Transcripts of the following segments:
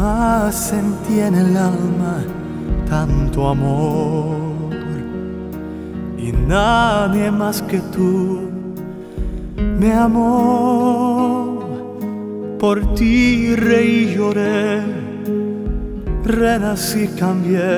Jamás sentí en el alma tanto amor, y nadie más que tú me amó. Por ti reí y lloré, renací, cambié,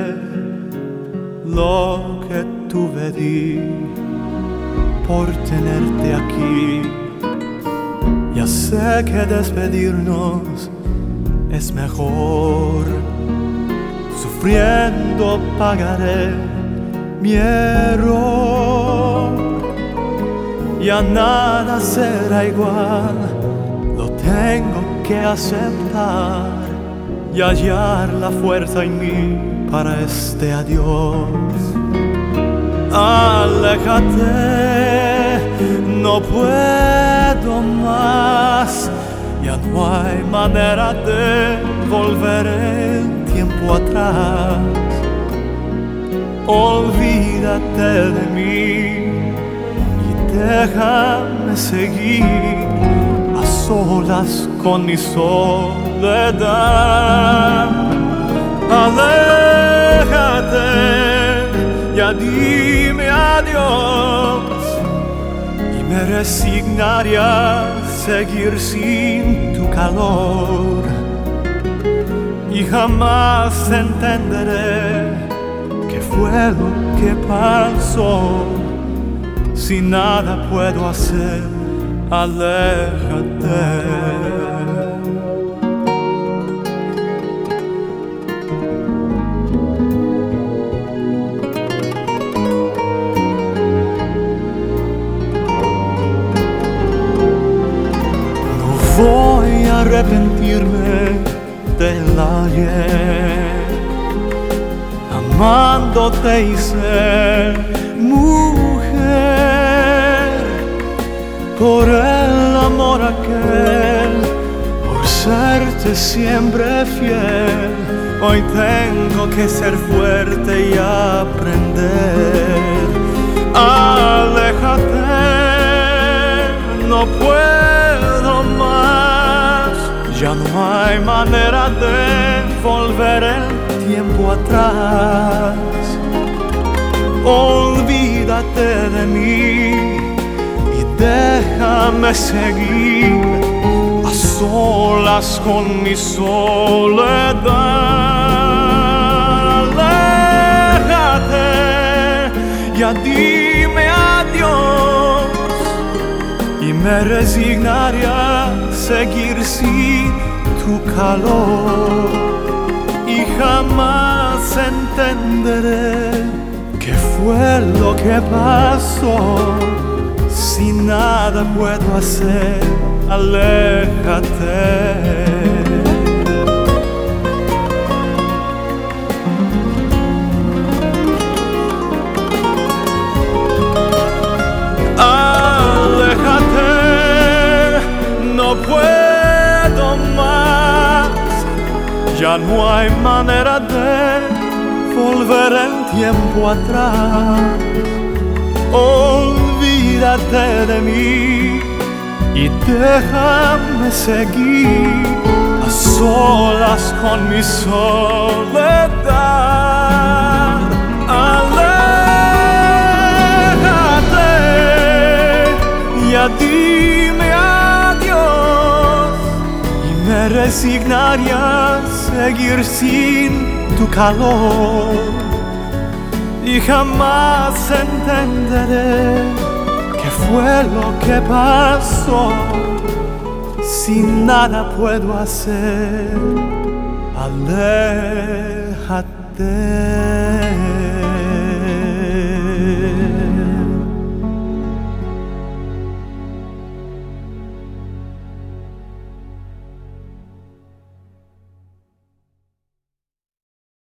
lo que tuve di por tenerte aquí. Ya sé que despedirnos es mejor, sufriendo pagaré mi error. Ya nada será igual, lo tengo que aceptar y hallar la fuerza en mí para este adiós. Aléjate, no puedo más, ya no hay manera de volver el tiempo atrás. Olvídate de mí y déjame seguir a solas con mi soledad. Aléjate, ya dime adiós, y me resignaría a seguir sin tu calor. Y jamás entenderé qué fue lo que pasó. Si nada puedo hacer, aléjate. Voy a arrepentirme del ayer, amándote y ser mujer, por el amor aquel, por serte siempre fiel. Hoy tengo que ser fuerte y aprender. Aléjate, no puedo más, ya no hay manera de volver el tiempo atrás. Olvídate de mí y déjame seguir a solas con mi soledad. Aléjate, ya dime adiós, y me resignaría a seguir sin tu calor. Y jamás entenderé qué fue lo que pasó. Si nada puedo hacer, aléjate. No puedo más, ya no hay manera de volver el tiempo atrás. Olvídate de mí y déjame seguir a solas con mi soledad. Aléjate, ya dime me resignaría a seguir sin tu calor. Y jamás entenderé qué fue lo que pasó. Si nada puedo hacer, aléjate.